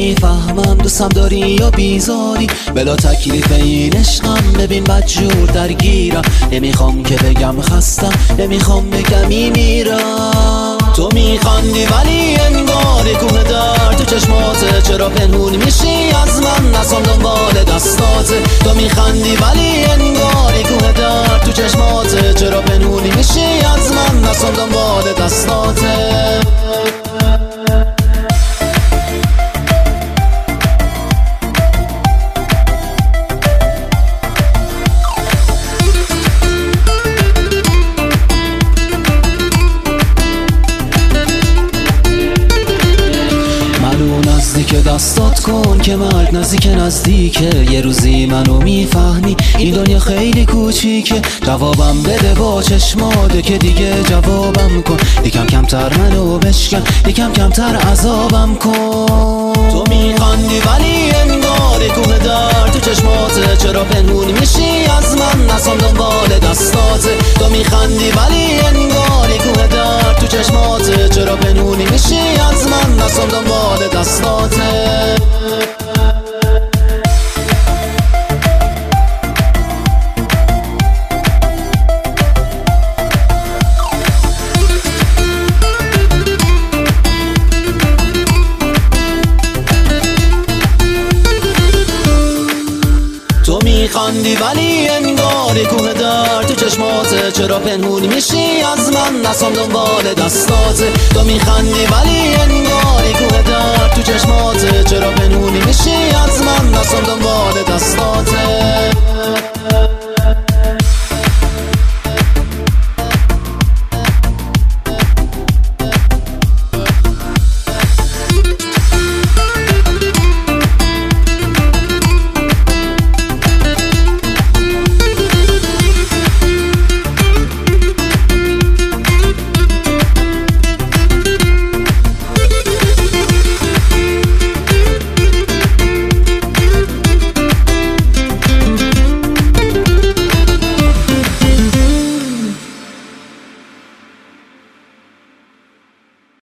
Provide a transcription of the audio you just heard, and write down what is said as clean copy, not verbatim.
نمیفهمم دوستم داری یا بیزاری، بلا تکلیف این عشقم ببین بدجور درگیرم. نمیخوام که بگم خستم، نمیخوام بگم میمیرم. تو میخندی ولی انگار کوه درد تو چشماته، چرا پنهون میشی از من نسام دنبال دستاته. تو میخندی ولی انگار کوه درد تو چشماته، چرا پنهون میشی از من نسام دنبال دستاته. نزدیک دستات کن که مرگ نزدیکه. یه روزی منو میفهمی این دنیا خیلی کوچیکه. جوابم بده با چشماته که دیگه جوابم کن. یکم کمتر منو بشکن، یکم کمتر عذابم کن. تو میخندی ولی انگار کوه درد تو چشماته، چرا پنهون میشی از من نسام دنبال دستاته. تو میخندی ولی انگار کوه درد تو چشماته، چرا پنهون میشی از من نسام دنبال دستاته. تو میخندی ولی انگار کوه درد تو چشماته، چرا پنهون میشی از من نسام دنبال دستاته. تو میخندی ولی انگار کوه